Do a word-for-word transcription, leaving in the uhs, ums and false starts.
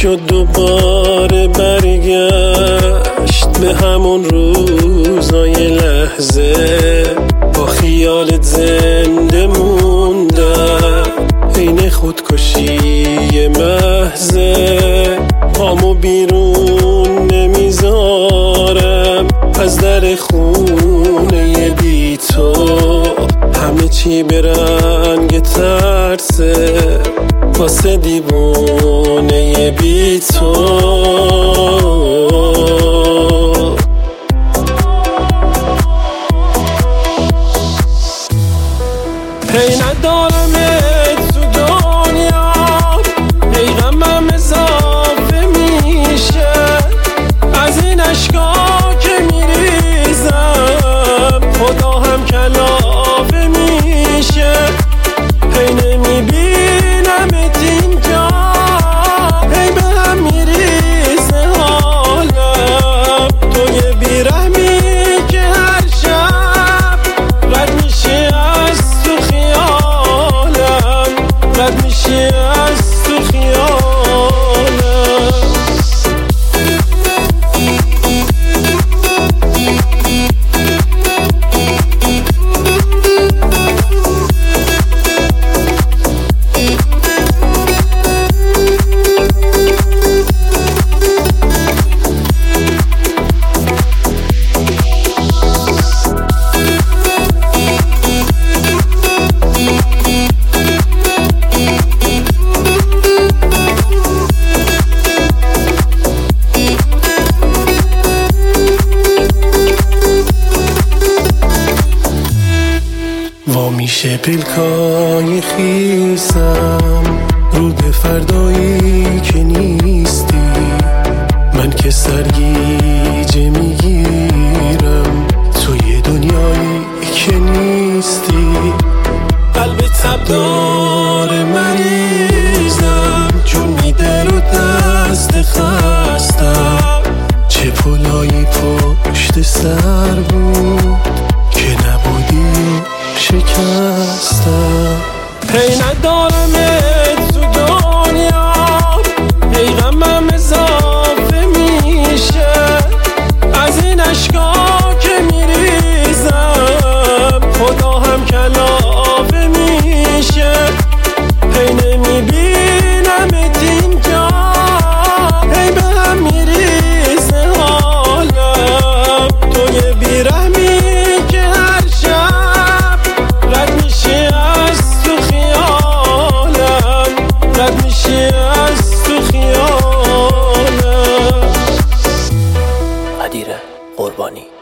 شد دوباره برگشت به همون روزای لحظه، با خیالت زنده موندم عین خودکشی محضه. پامو بیرون نمیذارم از در خونه بی تو، همه چی به رنگ ترسه واسه دیوونه بی تو. هی ندارم تو دنیا، هی غمم اضافه میشه از این اشکا که میریزم، خدا هم کلافه میشه. هی نمیبینمت اینجا، هی به هم میریزه حالم، تو یه بیرحمی که هر شب رد میشه از تو خیالم، رد میشه از تو خیالم. وا میشه پلکای خیسم رو به فردایی که نیستی، من که سرگیجه میگیرم توی دنیایی که نیستی. قلب تبدار مریضم جون میده رو دست خستم، چه پلایی پشت سر بود که نبودی شکستم. هی ندارم تو دنیا، هی غمم اضافه میشه از این اشکا که میریزم، خدا هم کلافه میشه. هی نمیبینمت اینجا، هی به هم میریزه حالم، تو یه بیرحمی که هر شب رد میشه از تو خیالم، رد میشه از تو خیالم. قدیر قربانی.